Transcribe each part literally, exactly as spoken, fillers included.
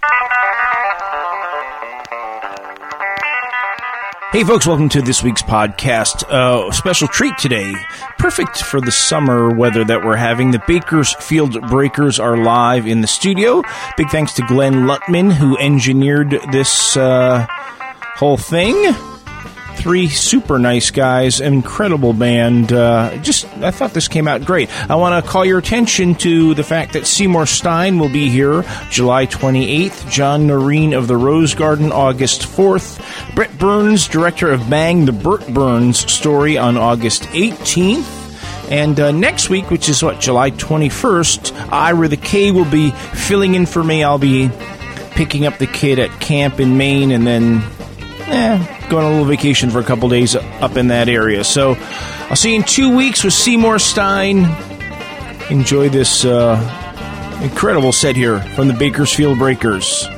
Hey folks, welcome to this week's podcast. Uh, special treat today. Perfect for the summer weather that we're having. The Bakersfield Breakers are live in the studio. Big thanks to Glenn Lutman, who engineered this uh, whole thing. Three super nice guys, incredible band. Uh, just, I thought this came out great. I want to call your attention to the fact that Seymour Stein will be here July twenty-eighth. John Noreen of the Rose Garden, August fourth. Brett Burns, director of Bang, the Burt Burns story, on August eighteenth. And uh, next week, which is what, July twenty-first, Ira the K will be filling in for me. I'll be picking up the kid at camp in Maine and then eh, going on a little vacation for a couple days up in that area. So I'll see you in two weeks with Seymour Stein. Enjoy this uh, incredible set here from the Bakersfield Breakers.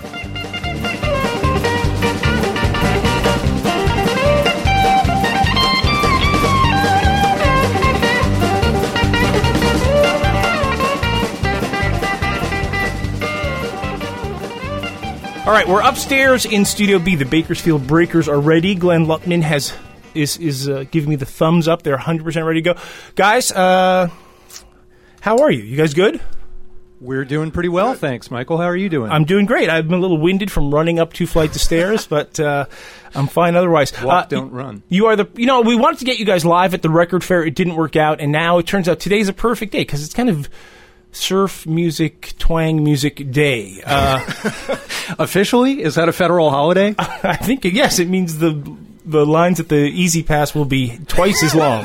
All right, we're upstairs in Studio B. The Bakersfield Breakers are ready. Glenn Lutman has is is uh, giving me the thumbs up. They're one hundred percent ready to go. Guys, uh, how are you? You guys good? We're doing pretty well, thanks, Michael. How are you doing? I'm doing great. I've been a little winded from running up two flights of stairs, but uh, I'm fine otherwise. Walk, uh, don't run. You are the. You know, we wanted to get you guys live at the record fair. It didn't work out, and now it turns out today's a perfect day because it's kind of surf music, twang music day. Uh, Officially? Is that a federal holiday? I think, yes, it means the the lines at the Easy Pass will be twice as long.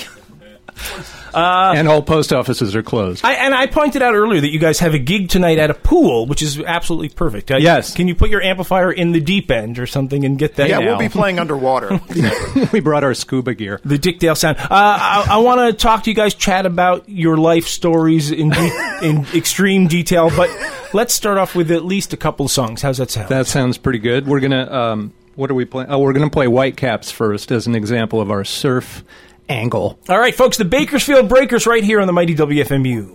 Uh, and all post offices are closed. I, and I pointed out earlier that you guys have a gig tonight at a pool, which is absolutely perfect. Uh, yes. Can you put your amplifier in the deep end or something and get that Yeah, now? we'll be playing underwater. We brought our scuba gear. The Dick Dale sound. Uh, I, I want to talk to you guys, chat about your life stories in de- in extreme detail, but let's start off with at least a couple of songs. How's that sound? That sounds pretty good. We're gonna. Um, what are we playing? Oh, we're gonna play Whitecaps first as an example of our surf angle. All right, folks, the Bakersfield Breakers right here on the mighty W F M U.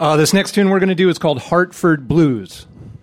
Uh, this next tune we're going to do is called Hartford Blues.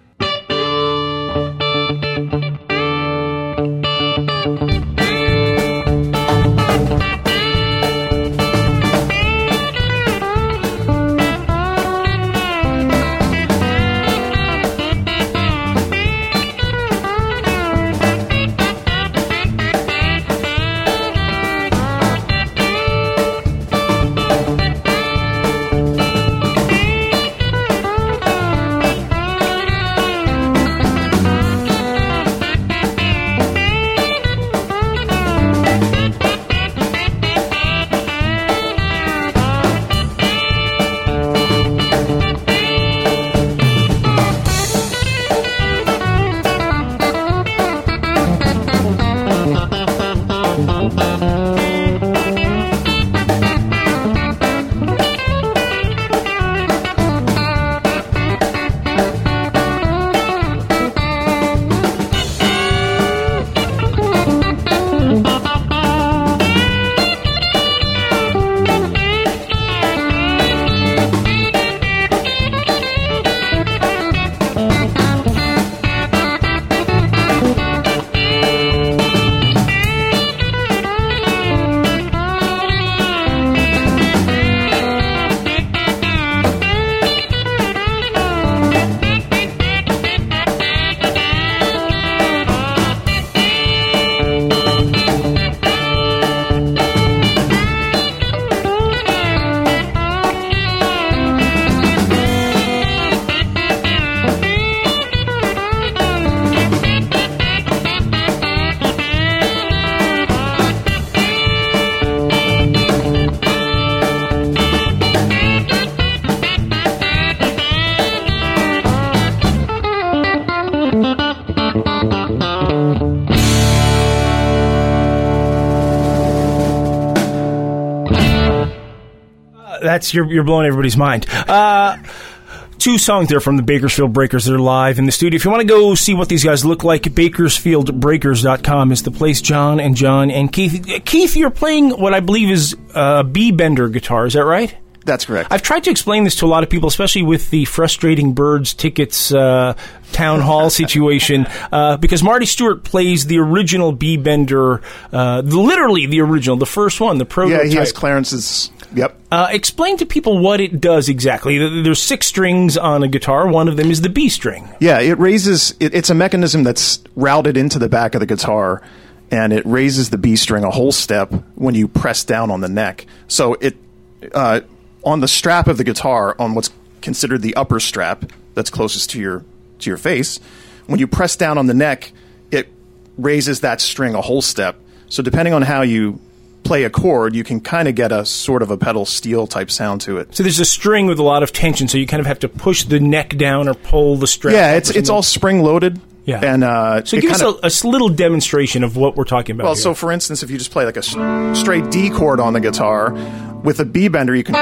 That's you're, you're blowing everybody's mind. Uh, two songs there from the Bakersfield Breakers that are live in the studio. If you want to go see what these guys look like, bakersfield breakers dot com is the place. John and John and Keith. Keith, you're playing what I believe is a B-bender guitar. Is that right? That's correct. I've tried to explain this to a lot of people, especially with the frustrating Birds tickets uh, town hall situation, uh, because Marty Stewart plays the original B-bender, uh, literally the original, the first one, the prototype. Yeah, he has Clarence's. Yep. Uh, explain to people what it does exactly. There's six strings on a guitar. One of them is the B string. Yeah, it raises. It, it's a mechanism that's routed into the back of the guitar, and it raises the B string a whole step when you press down on the neck. So it uh, on the strap of the guitar, on what's considered the upper strap that's closest to your to your face, when you press down on the neck, it raises that string a whole step. So depending on how you play a chord, you can kind of get a sort of a pedal steel type sound to it. So there's a string with a lot of tension, so you kind of have to push the neck down or pull the strap. Yeah, it's it's all spring loaded. Yeah, and uh, so give us a, a little demonstration of what we're talking about. Well, here. so for instance, if you just play like a s- straight D chord on the guitar with a B bender, you can,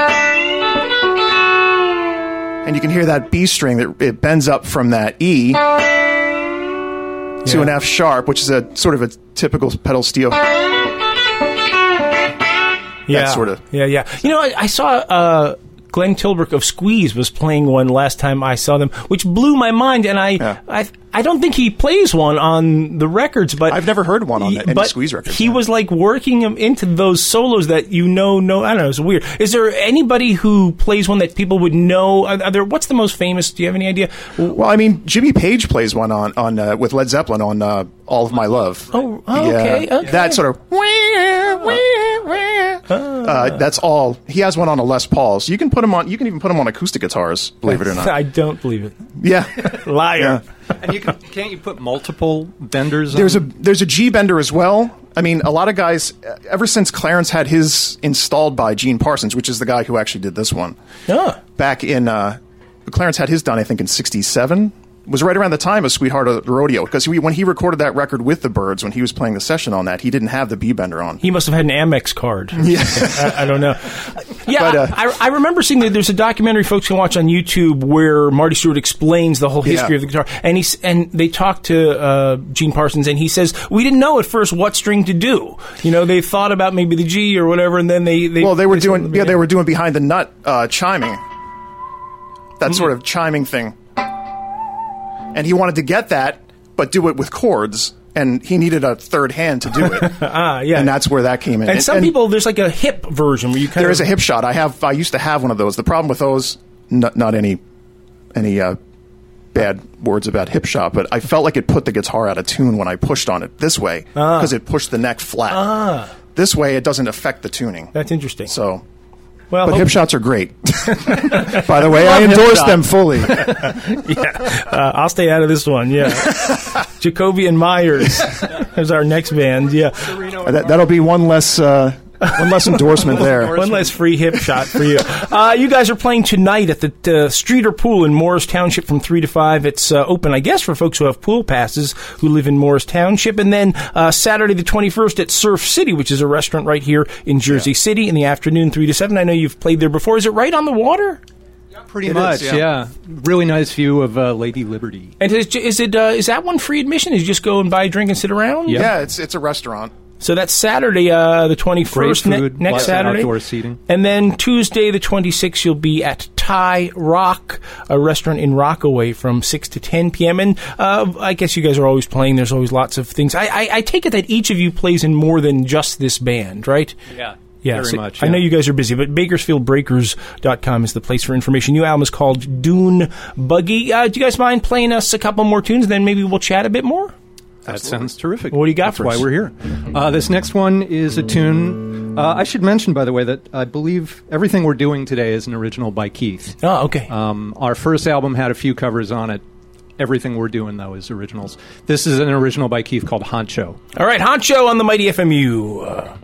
and you can hear that B string that it bends up from that E to yeah. an F sharp, which is a sort of a typical pedal steel. Yeah, that sort of. Yeah, yeah. You know, I, I saw uh, Glenn Tilbrook of Squeeze was playing one last time I saw them, which blew my mind. And I, yeah. I, I don't think he plays one on the records, but I've never heard one on he, any but Squeeze records. He no. was like working him into those solos that you know, no, I don't know. It's weird. Is there anybody who plays one that people would know? Are, are there? What's the most famous? Do you have any idea? Well, I mean, Jimmy Page plays one on on uh, with Led Zeppelin on uh, All of My Love. Oh, oh yeah, okay, okay. That sort of. Uh, that's all. He has one on a Les Paul, so you can put him on. You can even put him on acoustic guitars. Believe it or not. I don't believe it. Yeah, liar. Yeah. And you can, can't you put multiple benders? There's on? a there's a G bender as well. I mean, a lot of guys. Ever since Clarence had his installed by Gene Parsons, which is the guy who actually did this one. Yeah. Back in, uh, Clarence had his done, I think, in sixty-seven. Was right around the time of Sweetheart of the Rodeo, because when he recorded that record with the Byrds, when he was playing the session on that, he didn't have the B bender on. He must have had an Amex card. Yeah, I, I don't know. Yeah, but, uh, I, I remember seeing that there's a documentary folks can watch on YouTube where Marty Stewart explains the whole history yeah. of the guitar, and he and they talk to uh, Gene Parsons, and he says we didn't know at first what string to do. You know, they thought about maybe the G or whatever, and then they, they well they were they doing yeah they were doing behind the nut uh, chiming. that sort of chiming thing. And he wanted to get that, but do it with chords. And he needed a third hand to do it. ah, yeah. And that's where that came in. And some and people, there's like a hip version where you kind there of... is a hip shot. I have. I used to have one of those. The problem with those, not, not any any uh, bad words about hip shot, but I felt like it put the guitar out of tune when I pushed on it this way because ah. it pushed the neck flat. Ah. This way, it doesn't affect the tuning. That's interesting. So... Well, but hope- hip shots are great. By the way, I endorse them fully. yeah, uh, I'll stay out of this one. Yeah, Jacoby and Myers is our next band. Yeah, that, that'll be one less uh, one less endorsement there. One less free hip shot for you. Uh, you guys are playing tonight at the uh, Streeter Pool in Morris Township from three to five. It's uh, open, I guess, for folks who have pool passes who live in Morris Township. And then uh, Saturday the twenty-first at Surf City, which is a restaurant right here in Jersey yeah. City, in the afternoon, three to seven. I know you've played there before. Is it right on the water? Pretty it much, is, yeah. yeah. Really nice view of uh, Lady Liberty. And is, is it uh, is that one free admission? Is you just go and buy a drink and sit around? Yeah, yeah it's it's a restaurant. So that's Saturday, uh, the twenty-first, Great food, ne- next Saturday. Outdoor seating. And then Tuesday, the twenty-sixth, you'll be at Thai Rock, a restaurant in Rockaway from six to ten p.m. And uh, I guess you guys are always playing. There's always lots of things. I, I, I take it that each of you plays in more than just this band, right? Yeah. Yeah, Very so much, I yeah. know you guys are busy, but Bakersfield Breakers dot com is the place for information. New album is called Dune Buggy. Uh, do you guys mind playing us a couple more tunes, and then maybe we'll chat a bit more? That Absolutely. Sounds terrific. What do you got That's for why us? we're here. Uh, this next one is a tune. Uh, I should mention, by the way, that I believe everything we're doing today is an original by Keith. Oh, okay. Um, our first album had a few covers on it. Everything we're doing, though, is originals. This is an original by Keith called Honcho. All right, Honcho on the Mighty F M U. Uh,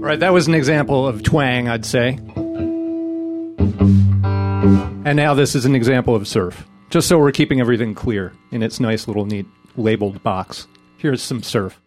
Right, that was an example of twang, I'd say. And now this is an example of surf. Just so we're keeping everything clear in its nice little neat labeled box. Here's some surf.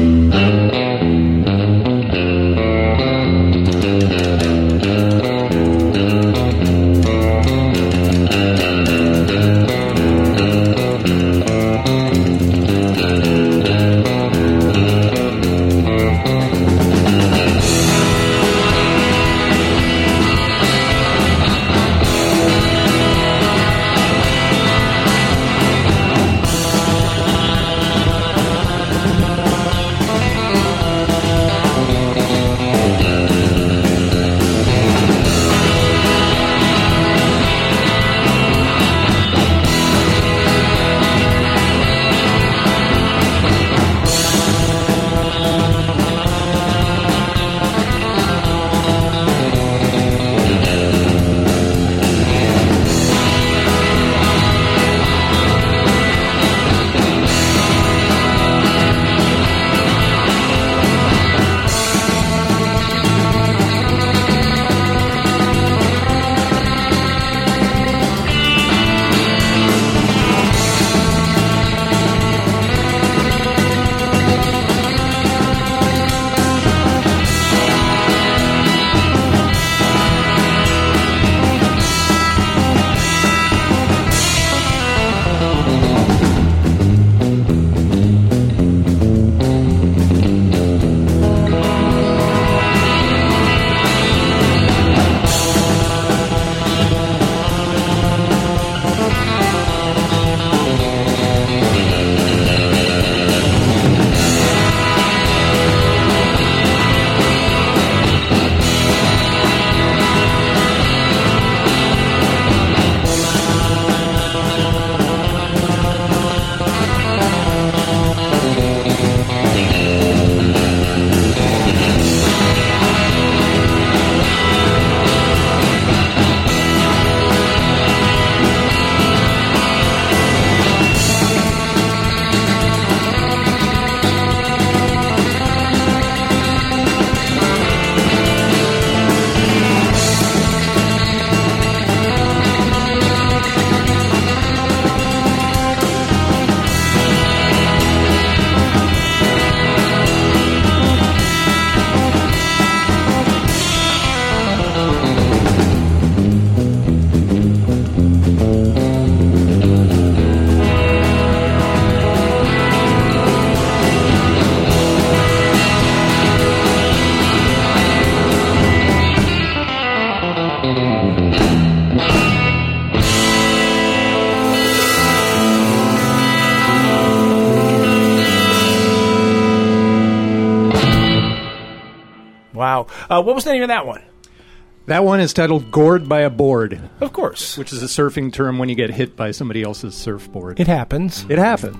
Wow. Uh, what was the name of that one? That one is titled Gored by a Board. Of course. Which is a surfing term when you get hit by somebody else's surfboard. It happens. It happens.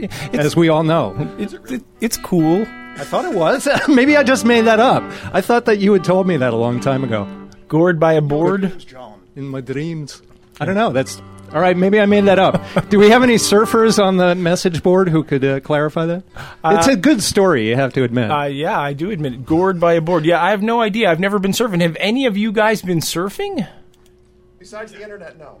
As we all know. It, it, it's cool. I thought it was. Maybe I just made that up. I thought that you had told me that a long time ago. Gored by a board? In my dreams. I don't know. That's... All right, maybe I made that up. Do we have any surfers on the message board who could uh, clarify that? Uh, it's a good story, you have to admit. Uh, yeah, I do admit it. Gored by a board. Yeah, I have no idea. I've never been surfing. Have any of you guys been surfing? Besides the internet, no.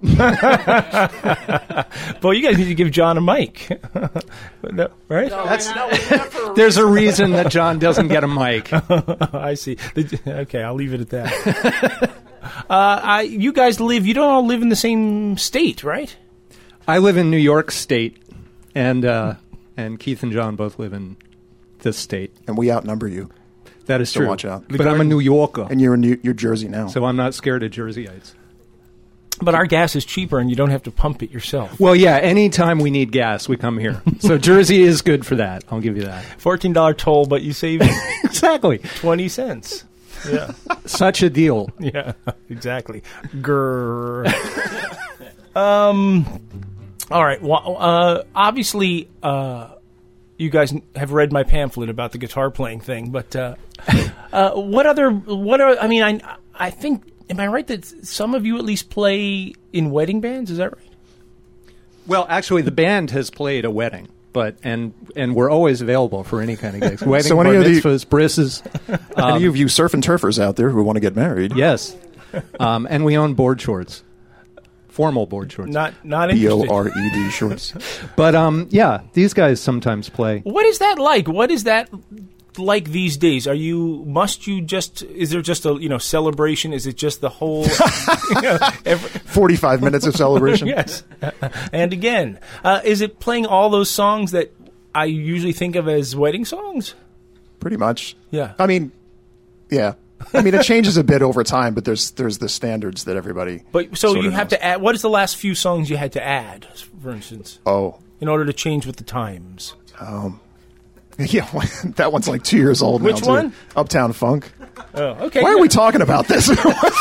Well, you guys need to give John a mic. No, right? No, That's, no, a There's a reason that John doesn't get a mic. I see. Okay, I'll leave it at that. Uh, I, you guys live, you don't all live in the same state, right? I live in New York State, and uh, and Keith and John both live in this state. And we outnumber you. That is so true. watch out. But I'm a New Yorker. And you're in New, you're Jersey now. So I'm not scared of Jerseyites. But our gas is cheaper, and you don't have to pump it yourself. Well, yeah, anytime we need gas, we come here. So Jersey is good for that. I'll give you that. fourteen dollars toll, but you save exactly twenty cents. Yeah. Such a deal. Yeah, exactly. Grrr. um, all right. Well, uh, obviously, uh, you guys have read my pamphlet about the guitar playing thing, but uh, uh, what other, what are, I mean, I, I think, am I right that some of you at least play in wedding bands? Is that right? Well, actually, the band has played a wedding. But and and we're always available for any kind of gigs. Wedding, So bar any of the- mitzvahs, brisses. Um, Any of you surf and turfers out there who want to get married? Yes. Um, and we own board shorts. Formal board shorts. Not not B O interested. R E D shorts. But um, yeah, these guys sometimes play. What is that like? What is that like these days? Are you must you just is there just a you know celebration? Is it just the whole you know, every, forty-five minutes of celebration. yes. And again, uh, is it playing all those songs that I usually think of as wedding songs? Pretty much. Yeah. I mean, yeah. I mean, it changes a bit over time, but there's there's the standards that everybody. But so sort you of have knows. to add. What is the last few songs you had to add, for instance, Oh, in order to change with the times? yeah. That one's like two years old now. Which too. one? Uptown Funk. Oh, okay. Why are we talking about this?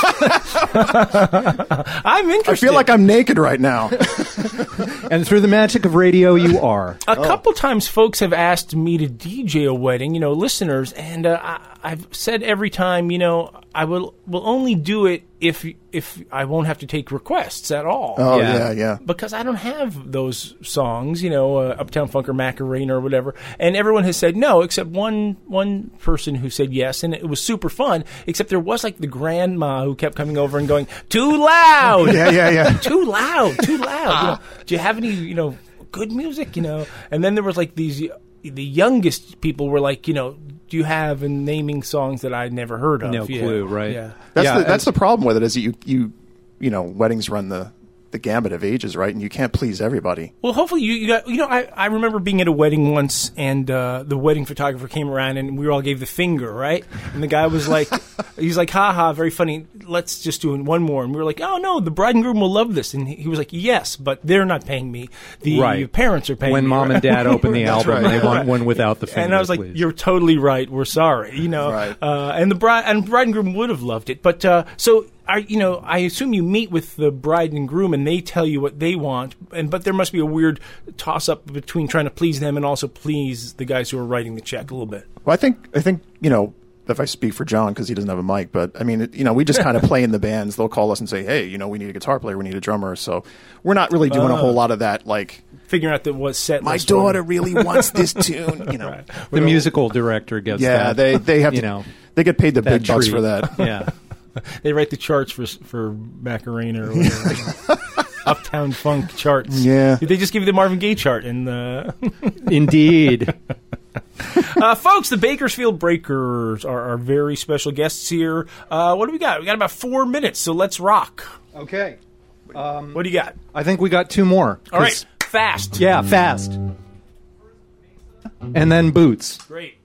I'm interested. I feel like I'm naked right now. And through the magic of radio, you are. A couple times, folks have asked me to D J a wedding, you know, listeners, and uh, I, I've said every time, you know, I will will only do it if if I won't have to take requests at all. Oh Yeah. yeah, yeah. Because I don't have those songs, you know, uh, Uptown Funk or Macarena or whatever, and everyone has said no, except one one person who said yes, and it was super fun. Except there was like the grandma who kept coming over and going, "Too loud, Yeah, yeah, yeah. too loud, too loud." You know, do you have any, you know, good music? You know, and then there was like these. The youngest people were like, you know, do you have in naming songs that I'd never heard of? No Yeah. clue, right? Yeah. That's Yeah, the that's and- the problem with it is that you you you know weddings run the the gambit of ages, right? And you can't please everybody. Well, hopefully you, you got, you know, I, I remember being at a wedding once and uh, the wedding photographer came around and we all gave the finger, right? And the guy was like, he's like, ha ha, very funny. Let's just do one more. And we were like, oh no, the bride and groom will love this. And he, he was like, yes, but they're not paying me. The Right. parents are paying When me. mom right? and dad open the album, right. they want one without the finger. And I was like, please. "You're totally right. We're sorry." You know, Right. uh, and the bride and bride and groom would have loved it. But uh, so, I, you know, I assume you meet with the bride and groom, and they tell you what they want. And but there must be a weird toss up between trying to please them and also please the guys who are writing the check a little bit. Well, I think I think you know if I speak for John because he doesn't have a mic, but I mean, it, you know, we just kind of play in the bands. They'll call us and say, "Hey, you know, we need a guitar player, we need a drummer." So we're not really doing a whole lot of that. Like, Figuring out that was set. my list daughter or- really wants this tune, you know. the musical director gets Yeah, that. they they have you to. know, they get paid the that big bucks treat. for that. Yeah. They write the charts for for Macarena or whatever. Uptown Funk charts. Yeah. They just give you the Marvin Gaye chart and the. Indeed. Uh, folks, the Bakersfield Breakers are our very special guests here. Uh, what do we got? We got about four minutes, so let's rock. Okay. What do you got? I think we got two more. All 'Cause- right, fast. Yeah, fast. And then Boots. Great.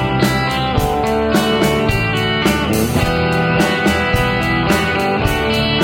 Thank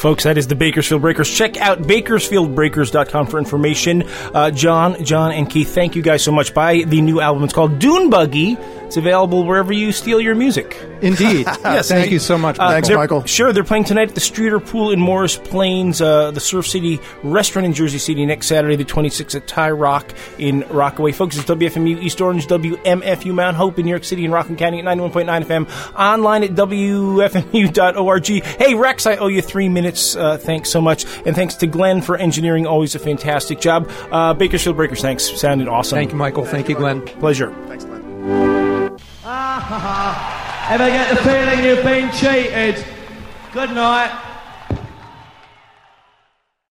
folks, that is the Bakersfield Breakers. Check out bakersfield breakers dot com for information. Uh, John, John, and Keith, thank you guys so much. Buy the new album. It's called Dune Buggy. It's available wherever you steal your music. Indeed. Yes, thank they, you so much, uh, Thanks, Michael. Sure, they're playing tonight at the Streeter Pool in Morris Plains, uh, the Surf City Restaurant in Jersey City, next Saturday, the twenty-sixth at Thai Rock in Rockaway. Folks, it's W F M U East Orange, W M F U Mount Hope in New York City and Rockland County at ninety-one point nine F M, online at W F M U dot org. Hey, Rex, I owe you three minutes. Uh, thanks so much. And thanks to Glenn for engineering. Always a fantastic job. Uh, Bakersfield Breakers, thanks. Sounded awesome. Thank you, Michael. Thank you, Glenn. Pleasure. Thanks, Glenn. Ah, ha, ha. Ever get the feeling you've been cheated? Good night.